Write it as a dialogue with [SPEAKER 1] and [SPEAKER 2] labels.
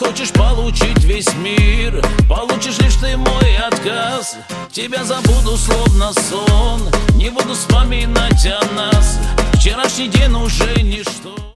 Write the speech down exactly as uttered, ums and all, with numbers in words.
[SPEAKER 1] Захочешь получить весь мир, получишь лишь ты мой отказ. Тебя забуду словно сон, не буду вспоминать о нас. Вчерашний день уже ничто.